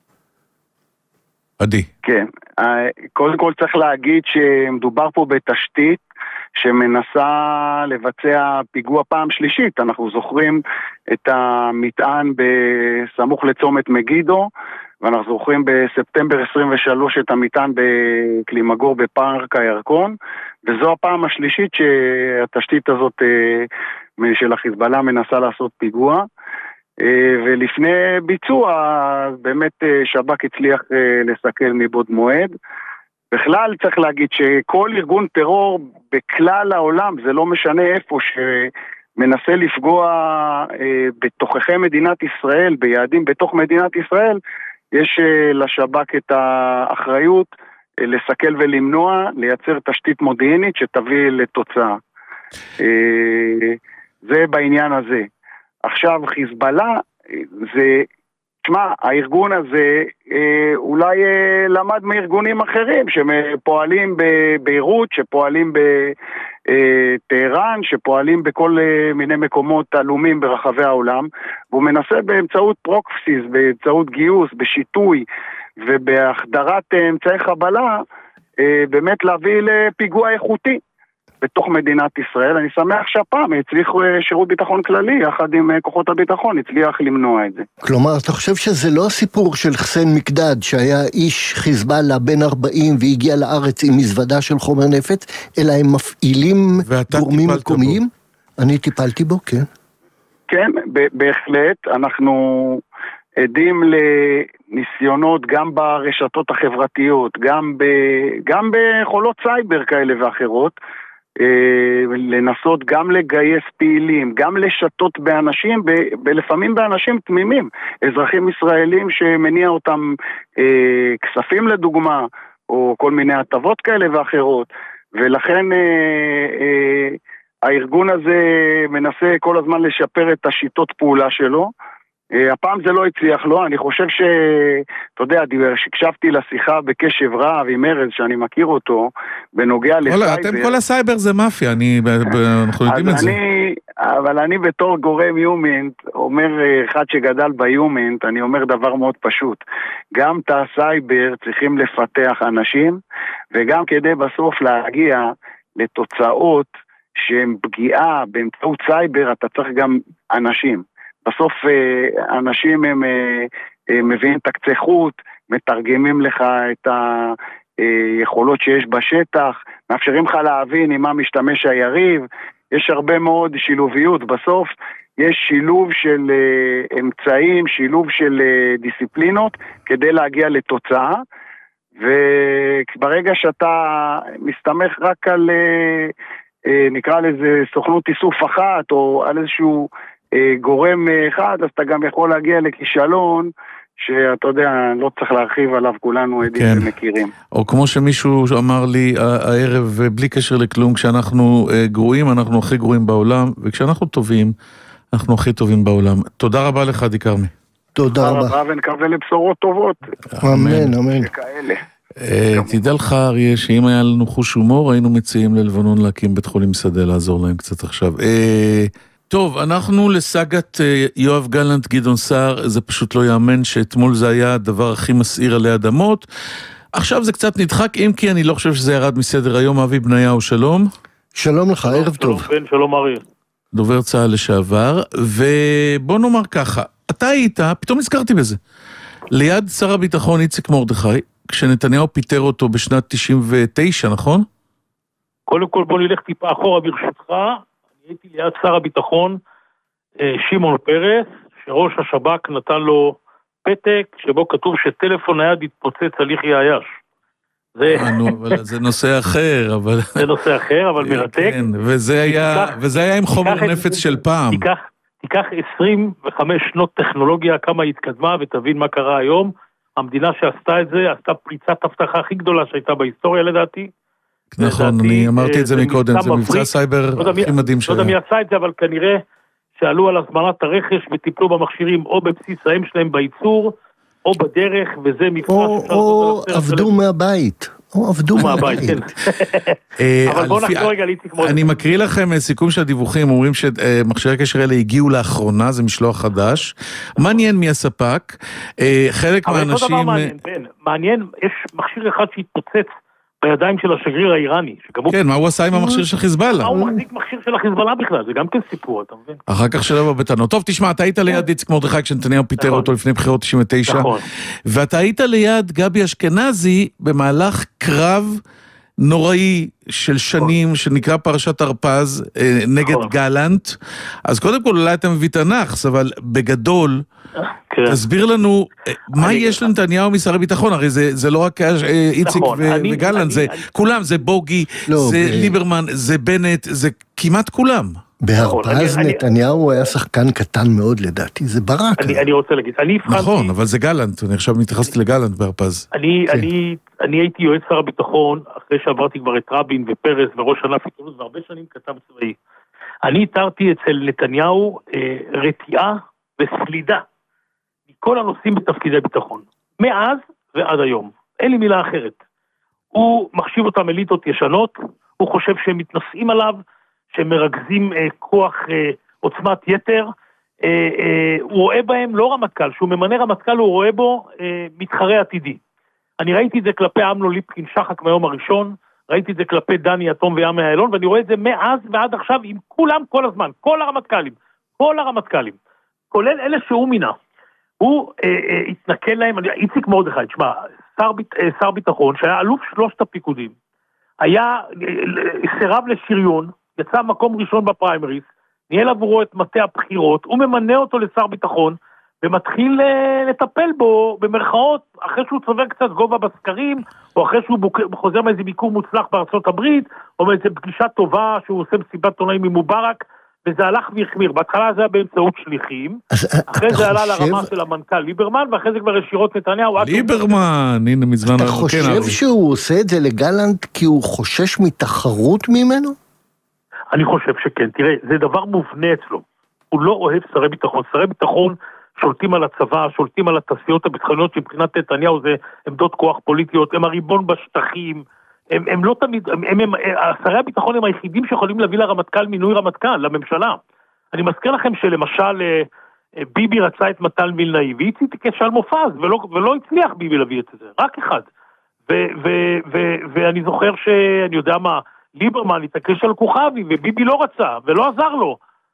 עדי. כן. קודם כל צריך להגיד שמדובר פה בתשתית שמנסה לבצע פיגוע פעם שלישית. אנחנו זוכרים את המטען בסמוך לצומת מגידו, ואנחנו זוכרים בספטמבר עשרים ושלוש את המטען בכלי מגור בפארק הירקון, וזו הפעם השלישית שהתשתית הזאת של החיזבאללה מנסה לעשות פיגוע, ולפני ביצוע באמת שב"כ הצליח לסכל מבעוד מועד. בכלל צריך להגיד שכל ארגון טרור בכלל העולם, זה לא משנה איפה, שמנסה לפגוע בתוככי מדינת ישראל, ביעדים בתוך מדינת ישראל, יש לשב"כ את האחריות לסכל ולמנוע, לייצר תשתית מודיעינית שתביא לתוצאה. זה בעניין הזה. עכשיו חיזבאללה, זה, תשמע, הארגון הזה אולי למד מארגונים אחרים שפועלים בביירות, שפועלים בטהרן, שפועלים בכל מיני מקומות עלומים ברחבי העולם, והוא מנסה באמצעות פרוקסיס, באמצעות גיוס, בשיטוי ובהחדרת אמצעי חבלה, באמת להביא לפיגוע איכותי בתוך מדינת ישראל. אני שמח שהפעם הצליח שירות ביטחון כללי, יחד עם כוחות הביטחון, הצליח למנוע את זה. כלומר, אתה חושב שזה לא הסיפור של חסן מקדד, שהיה איש חיזבאללה בן ארבעים והגיע לארץ עם מזוודה של חומר נפץ, אלא הם מפעילים גורמים מקומיים? בו. אני טיפלתי בו, כן. כן, בהחלט. אנחנו עדים לניסיונות גם ברשתות החברתיות, גם, ב, גם ביכולות סייבר כאלה ואחרות, לנסות גם לגייס פעילים, גם לשתות באנשים, לפעמים באנשים תמימים, אזרחים ישראלים שמניע אותם אה, כספים לדוגמה, או כל מיני הטבות כאלה ואחרות, ולכן אה, אה, הארגון הזה מנסה כל הזמן לשפר את השיטות פעולה שלו. הפעם זה לא הצליח לו, אני חושב ש... אתה יודע, שקשבתי לשיחה בקשב רב עם ארז, שאני מכיר אותו, בנוגע לסייבר. אתם כל הסייבר זה מאפיה, אני... אנחנו יודעים את זה. אבל אני בתור גורם יומינט, אומר אחד שגדל ביומינט, אני אומר דבר מאוד פשוט. גם את הסייבר צריכים לפתח אנשים, וגם כדי בסוף להגיע לתוצאות שהן פגיעה באמצעות סייבר, אתה צריך גם אנשים. בסוף אנשים הם מביאים את הקצה חוט, מתרגמים לך את היכולות שיש בשטח, מאפשרים לך להבין עם מה משתמש היריב, יש הרבה מאוד שילוביות, בסוף יש שילוב של אמצעים, שילוב של דיסציפלינות כדי להגיע לתוצאה, וברגע שאתה מסתמך רק על, נקרא לזה סוכנות איסוף אחת, או על איזשהו גורם אחד, אז אתה גם יכול להגיע לכישלון, שאתה יודע, לא צריך להרחיב עליו, כולנו עדים כן. ומכירים. או כמו שמישהו אמר לי הערב, בלי קשר לכלום, כשאנחנו גרועים, אנחנו הכי גרועים בעולם, וכשאנחנו טובים, אנחנו הכי טובים בעולם. תודה רבה לך, עדי כרמי. תודה רבה. רבה ונקווה לבשורות טובות. אמן, אמן. כאלה. תדע לך, אריה, שאם היה לנו חוש הומור, היינו מציעים ללבנון להקים בית חולים שדה, לעזור להם קצת עכשיו. טוב, אנחנו לסגת יואב גלנט, גדעון סער, זה פשוט לא יאמן שאתמול זה היה הדבר הכי מסעיר עלי אדמות. עכשיו זה קצת נדחק, אם כי אני לא חושב שזה ירד מסדר היום. אבי בניהו, שלום. שלום לך, ערב טוב. שלום בן, שלום אריה. דובר צה"ל לשעבר, ובוא נאמר ככה, אתה היית, פתאום הזכרתי בזה, ליד שר הביטחון איציק מרדכי, כשנתניהו פיטר אותו בשנת תשעים ותשע, נכון? קודם כל בוא נלך טיפה אחורה ברשותך, אני הייתי ליד שר הביטחון שמעון פרס, שראש השב"כ נתן לו פתק שבו כתוב שטלפון נייד התפוצץ על יחיא עיאש. זה... אבל זה נושא אחר, אבל... זה נושא אחר, אבל מרתק. כן, וזה היה, וזה היה עם חומר נפץ של פעם. תיקח, תיקח עשרים וחמש שנות טכנולוגיה, כמה היא התקדמה, ותבין מה קרה היום. המדינה שעשתה את זה, עשתה פריצת הבטחה הכי גדולה שהייתה בהיסטוריה לדעתי. נכון, אני אמרתי את זה מקודם, זה מבצע סייבר הכי מדהים שהיה. לא יודע מי עשה את זה, אבל כנראה שעלו על הזמנת הרכש וטיפלו במכשירים או בבסיס האם שלהם בייצור, או בדרך, וזה מפרש... או עבדו מהבית. או עבדו מהבית. אבל בואו נחזור רגע לאיציק מרדכי. אני מקריא לכם סיכום של הדיווחים, אומרים שמכשירי הקשר האלה הגיעו לאחרונה, זה משלוח חדש. מעניין מי הספק. חלק מהאנשים... אבל אותו דבר מעניין, בן. מעניין, יש מכשיר אחד שהתפוצץ בידיים של השגריר האיראני. כן, מה הוא עשה עם המכשיר של חיזבאללה? מה הוא מחזיק מכשיר של החיזבאללה בכלל? זה גם כן סיפור, אתה מבין? אחר כך שלא בבטנות. טוב, תשמע, אתה היית ליד איציק מרדכי כשנתניהו פיטר אותו לפני בחירות תשעים ותשע. נכון. ואתה היית ליד גבי אשכנזי במהלך קרב נוראי של שנים, שנקרא פרשת הרפז, נגד גלנט. אז קודם כל אולי אתה מביא תנ"ך, אבל בגדול... תסביר לנו, מה יש לנתניהו משר הביטחון? הרי זה לא רק איציק וגלנט, זה כולם, זה בוגי, זה ליברמן, זה בנט, זה כמעט כולם. בהרפז נתניהו היה שחקן קטן מאוד לדעתי, זה ברק. אני רוצה להגיד, אני הבחנתי... נכון, אבל זה גלנט, אני עכשיו מתייחסתי לגלנט בהרפז. אני הייתי יועץ שר הביטחון, אחרי שעברתי כבר את רבין ופרס וראש ענף עיתונות, והרבה שנים כתב צבאי. אני התרתי אצל נתניהו רתיעה וסלידה. כל הנושאים בתפקידי ביטחון, מאז ועד היום, אין לי מילה אחרת. הוא מחשיב אותם אליטות ישנות, הוא חושב שהם מתנשאים עליו, שהם מרכזים אה, כוח אה, עוצמת יתר, אה, אה, הוא רואה בהם לא רמטכ"ל, שהוא ממנה רמטכ"ל הוא רואה בו אה, מתחרה עתידי. אני ראיתי את זה כלפי אמנון ליפקין שחק מהיום הראשון, ראיתי את זה כלפי דני אטום וימי איילון, ואני רואה את זה מאז ועד עכשיו עם כולם כל הזמן, כל הרמטכ"לים, כל הרמטכ"לים, כולל אלה שהוא מינה. הוא אה, אה, התנקל להם, איציק מרדכי, תשמע, שר, אה, שר ביטחון, שהיה אלוף שלושת הפיקודים, היה, אה, סירב לשריון, יצא מקום ראשון בפריימריס, ניהל עבורו את מטה הבחירות, הוא ממנה אותו לשר ביטחון, ומתחיל אה, לטפל בו במרכאות, אחרי שהוא צובר קצת גובה בסקרים, או אחרי שהוא בוק... חוזר מאיזה ביקור מוצלח בארצות הברית, או מאיזה פגישה טובה שהוא עושה מסיבת עונאים עם מובארק, וזה הלך והחמיר. בהתחלה זה היה באמצעות שליחים, אחרי זה עלה לרמה של המנכ"ל ליברמן, ואחרי זה כבר ישירות נתניהו. ליברמן, הנה מזמן... אתה חושב שהוא עושה את זה לגלנט כי הוא חושש מתחרות ממנו? אני חושב שכן. תראה, זה דבר מובנה אצלו. הוא לא אוהב שרי ביטחון. שרי ביטחון שולטים על הצבא, שולטים על התעשיות הביטחוניות, שמבחינת נתניהו זה עמדות כוח פוליטיות, הם הריבון בשטחים, הם, הם לא תמיד, הם, הם, הם, שרי הביטחון הם היחידים שיכולים להביא לרמטכ"ל מינוי רמטכ"ל, לממשלה. אני מזכיר לכם שלמשל ביבי רצה את מתן וילנאי, והציע את שאול מופז, ולא, ולא הצליח ביבי להביא את זה, רק אחד. ו, ו, ו, ואני זוכר שאני יודע מה, ליברמן התעקש על כוכבי, וביבי לא רצה, ולא עזר לו.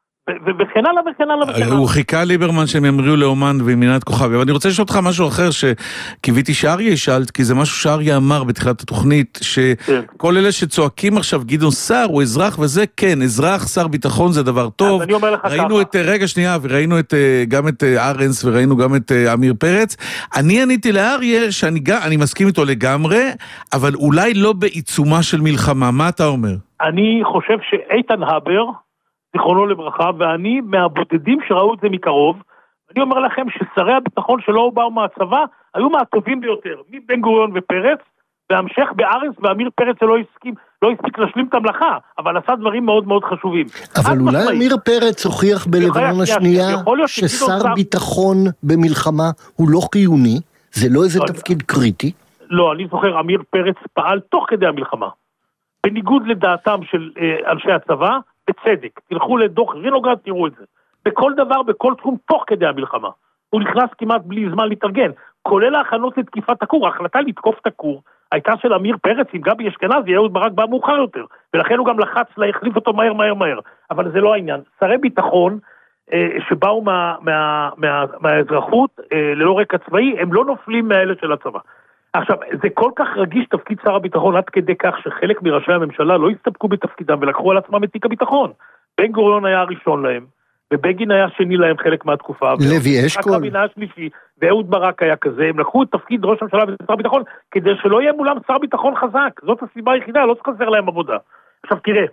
וכן הלאה וכן הלאה וכן הלאה. הוא חיכה ליברמן שהם ימריאו לאומן ומינה את כוכבי, אבל אני רוצה לשאול אותך משהו אחר שקיוויתי שאריה ישאלת, כי זה משהו שאריה אמר בתחילת התוכנית, שכל אלה שצועקים עכשיו גדעון סער הוא אזרח וזה כן, אזרח שר ביטחון זה דבר טוב, ראינו את, רגע שנייה, וראינו את, גם את ארנס וראינו גם את אמיר פרץ, אני עניתי לאריה שאני מסכים איתו לגמרי, אבל אולי לא בעיצומה של מלחמה, מה אתה אומר? אני חושב שאיתן הבר זיכרונו לברכה, ואני מהבודדים שראו את זה מקרוב, אני אומר לכם ששרי הביטחון שלא באו מהצבא, היו מהטובים ביותר, מבן גוריון ופרץ, והמשך בארץ, ואמיר פרץ לא הסכים, לא הספיק להשלים את המלאכה, אבל עשה דברים מאוד מאוד חשובים. אבל אולי אמיר פרץ הוכיח בלבנון השנייה ששר ביטחון במלחמה הוא לא חיוני, זה לא איזה תפקיד קריטי? לא, אני זוכר, אמיר פרץ פעל תוך כדי המלחמה, בניגוד לדעתם של אנשי הצבא, בצדק. תלכו לדוח וינוגרד, תראו את זה. בכל דבר, בכל תחום, תוך כדי המלחמה. הוא נכנס כמעט בלי זמן להתארגן, כולל ההכנות לתקיפת הכור. ההחלטה לתקוף את הכור הייתה של אמיר פרץ עם גבי אשכנזי, אהוד ברק בא מאוחר יותר, ולכן הוא גם לחץ להחליף אותו מהר מהר מהר. אבל זה לא העניין. שרי ביטחון אה, שבאו מה, מה, מה, מהאזרחות אה, ללא רקע צבאי, הם לא נופלים מהאלה של הצבא. עכשיו, זה כל כך רגיש תפקיד שר הביטחון, עד כדי כך שחלק מראשי הממשלה לא הסתפקו בתפקידם ולקחו על עצמם את תיק הביטחון. בן גוריון היה הראשון להם, ובגין היה שני להם חלק מהתקופה. לוי אשכול. ואהוד ברק היה כזה, הם לקחו את תפקיד ראש הממשלה ושר הביטחון, כדי שלא יהיה מולם שר ביטחון חזק. זאת הסיבה היחידה, לא צריך חסר להם עבודה. עכשיו תראה,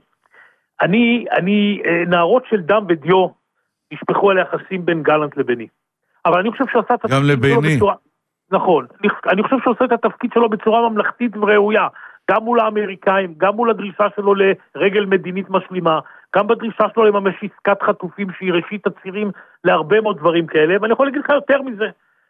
אני, אני, נערות של דם ודיו, נשפכו על היחסים בין גלנט לביני. אבל אני חושב שעשה את גם לביני. בצורה... נכון, אני חושב שעושה את התפקיד שלו בצורה ממלכתית וראויה, גם מול האמריקאים, גם מול הדרישה שלו לרגל מדינית משלימה, גם בדרישה שלו לממש עסקת חטופים שהיא ראשית הצירים להרבה מאוד דברים כאלה, ואני יכול להגיד לך יותר מזה.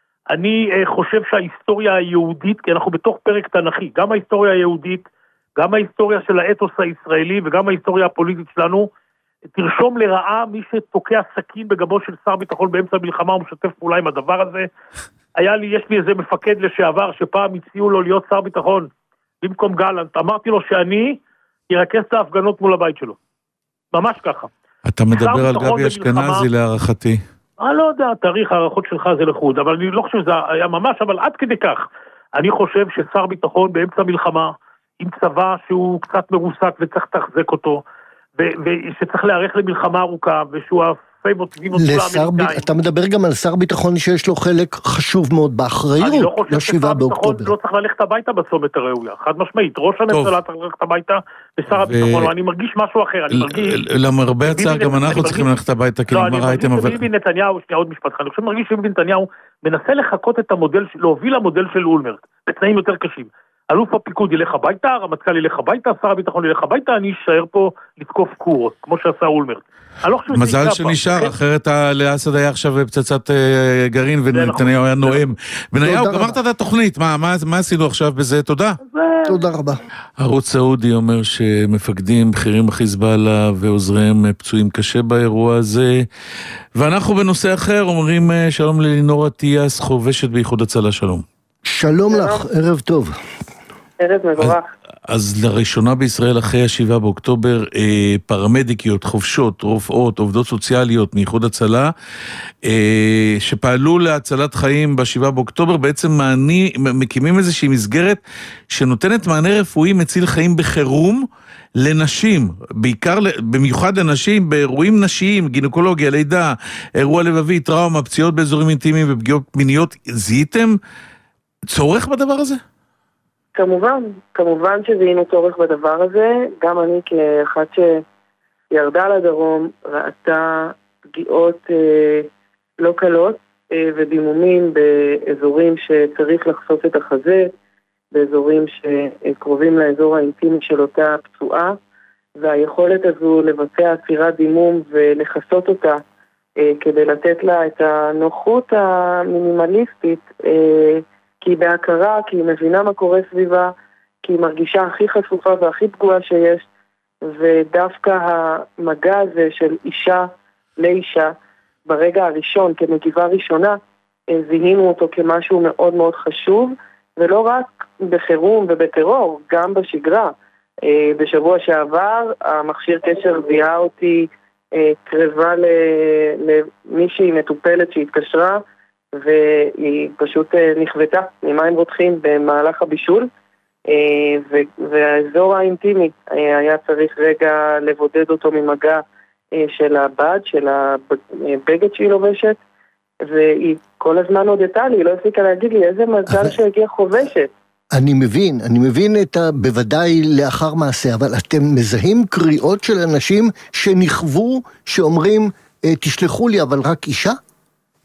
אני uh, חושב שההיסטוריה היהודית, כי אנחנו בתוך פרק תנכי, גם ההיסטוריה היהודית, גם ההיסטוריה של האתוס הישראלי וגם ההיסטוריה הפוליטית שלנו, תרשום לרעה מי שתוקע סכין בגבו של שר ביטחון באמצע המלחמה ומשתף פעולה עם הדבר הזה. היה לי, יש לי איזה מפקד לשעבר שפעם הציעו לו להיות שר ביטחון במקום גלנט. אמרתי לו שאני ירכז את ההפגנות מול הבית שלו. ממש ככה. אתה מדבר על גבי אשכנזי להערכתי. אני לא יודע, תאריך הערכות שלך זה לחוד, אבל אני לא חושב שזה היה ממש, אבל עד כדי כך. אני חושב ששר ביטחון באמצע מלחמה, עם צבא שהוא קצת מרוסק וצריך לתחזק אותו, ושצריך להיערך למלחמה ארוכה, ושהוא הפי מוטיבים אותם האמריקאים. אתה מדבר גם על שר ביטחון שיש לו חלק חשוב מאוד באחריות לשבעה באוקטובר. לא צריך ללכת הביתה בצומת הראויה, חד משמעית. ראש הממשלה צריך ללכת הביתה ושר הביטחון, אני מרגיש משהו אחר, אני מרגיש... למרבה הצער גם אנחנו צריכים ללכת הביתה, כי נגמר האייטם, אבל... ביבי נתניהו, שנייה עוד משפט, אני חושב מרגיש שביבי נתניהו מנסה לחכות את המודל, להוביל המודל של אולמרט, בתנאים יותר קשים. אלוף הפיקוד ילך הביתה, הרמטכ"ל ילך הביתה, שר הביטחון ילך הביתה, אני אשאר פה לתקוף קור, כמו שעשה אולמרט. מזל שנשאר, אחרת לאסד היה עכשיו פצצת גרעין ונתניהו היה נואם. בניהו, גמרת את התוכנית, מה עשינו עכשיו בזה? תודה. תודה רבה. ערוץ סעודי אומר שמפקדים בכירים בחיזבאללה ועוזריהם פצועים קשה באירוע הזה, ואנחנו בנושא אחר אומרים שלום ללינור אטיאס, חובשת באיחוד הצלה. שלום. שלום לך, ערב טוב. ערב מבורך. אז לראשונה בישראל אחרי השבעה באוקטובר, אה, פרמדיקיות, חובשות, רופאות, עובדות סוציאליות מאיחוד הצלה, אה, שפעלו להצלת חיים בשבעה באוקטובר, בעצם מעני, מקימים איזושהי מסגרת שנותנת מענה רפואי מציל חיים בחירום לנשים, בעיקר, במיוחד לנשים, באירועים נשיים, גינקולוגיה, לידה, אירוע לבבי, טראומה, פציעות באזורים אינטימיים ופגיעות מיניות. זיהיתם צורך בדבר הזה? כמובן, כמובן שזיהינו צורך בדבר הזה. גם אני כאחת שירדה לדרום ראתה פגיעות אה, לא קלות אה, ודימומים באזורים שצריך לחשוף את החזה, באזורים שקרובים לאזור האינטימי של אותה פצועה, והיכולת הזו לבצע עצירת דימום ולחסות אותה אה, כדי לתת לה את הנוחות המינימליסטית, אה, כי היא בהכרה, כי היא מבינה מה קורה סביבה, כי היא מרגישה הכי חשופה והכי פגועה שיש, ודווקא המגע הזה של אישה לאישה, ברגע הראשון, כמגיבה ראשונה, זיהינו אותו כמשהו מאוד מאוד חשוב, ולא רק בחירום ובטרור, גם בשגרה. בשבוע שעבר, המכשיר קשר זיהה אותי קרבה למישהי מטופלת שהתקשרה, והיא פשוט נכוותה ממים רותחים במהלך הבישול, והאזור האינטימי היה צריך רגע לבודד אותו ממגע של הבד, של הבגד שהיא לובשת, והיא כל הזמן הודתה לי, היא לא הפסיקה להגיד לי איזה מזל שהגיעה חובשת. אני מבין, אני מבין את ה... בוודאי לאחר מעשה, אבל אתם מזהים קריאות של אנשים שנכוו, שאומרים, תשלחו לי אבל רק אישה?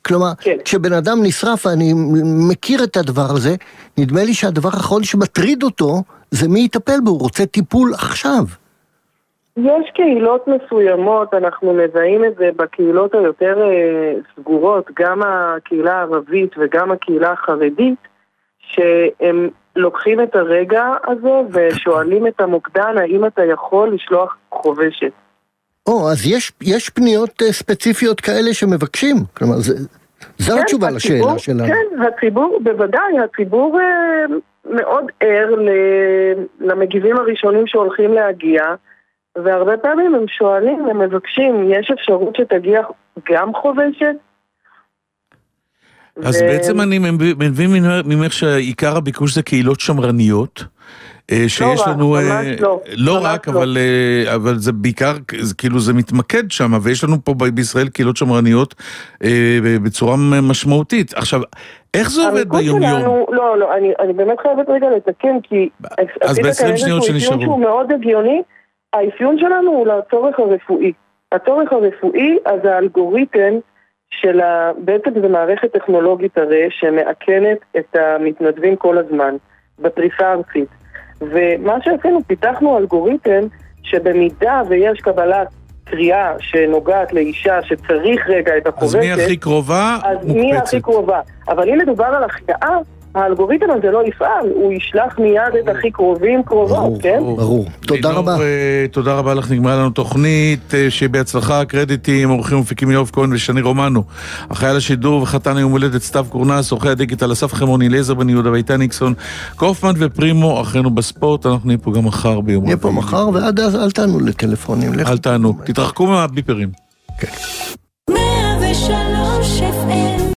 כלומר, כן. כשבן אדם נשרף, ואני מכיר את הדבר הזה, נדמה לי שהדבר האחרון שמטריד אותו, זה מי יטפל בו, הוא רוצה טיפול עכשיו. יש קהילות מסוימות, אנחנו מזהים את זה בקהילות היותר אה, סגורות, גם הקהילה הערבית וגם הקהילה החרדית, שהם לוקחים את הרגע הזה ושואלים את המוקדן, האם אתה יכול לשלוח חובשת. או, אז יש, יש פניות uh, ספציפיות כאלה שמבקשים? כלומר, זה, זו כן, התשובה הציבור, לשאלה שלנו. כן, הציבור, בוודאי, הציבור uh, מאוד ער למגיבים הראשונים שהולכים להגיע, והרבה פעמים הם שואלים, הם מבקשים, יש אפשרות שתגיע גם חובשת? אז ו... בעצם אני מבין ממך שעיקר הביקוש זה קהילות שמרניות, שיש לא רק, לנו, ממש לא. לא רק, לא. אבל, אבל זה בעיקר, כאילו זה מתמקד שם, ויש לנו פה בישראל קהילות שמרניות בצורה משמעותית. עכשיו, איך זה עובד ביום יום? לא, לא, אני, אני באמת חייבת רגע לתקן, כי אז ב-עשרים שניות שנשארו. שהוא מאוד הגיוני, האפיון שלנו הוא לצורך הרפואי. הצורך הרפואי, אז האלגוריתם של ה... בעצם זה מערכת טכנולוגית הרי, שמאכנת את המתנדבים כל הזמן, בפריסה ארצית. ומה שעשינו, פיתחנו אלגוריתם שבמידה ויש קבלת קריאה שנוגעת לאישה שצריך רגע את החובשת, אז מי הכי קרובה? אז מוקפצת. מי הכי קרובה. אבל אם מדובר על החייאה, האלגוריתם הזה לא יפעל, הוא ישלח מיד את הכי קרובים קרובות, ברור, כן? ברור, ברור. תודה רבה. תודה רבה לך, נגמרה לנו תוכנית, שבהצלחה, קרדיטים, עורכים ומפיקים יואב כהן ושני רומנו. החייל השידור וחתן היום הולדת סתיו קורנס, עורכי הדיגיטל אסף חמוני, אליעזר בן יהודה ואיתן ניקסון, קופמן ופרימו, אחינו בספורט, אנחנו נהיה פה גם מחר ביום. נהיה פה מחר, ועד אז אל תענו לטלפונים. אל תענו, תתרחקו מהביפרים. כן.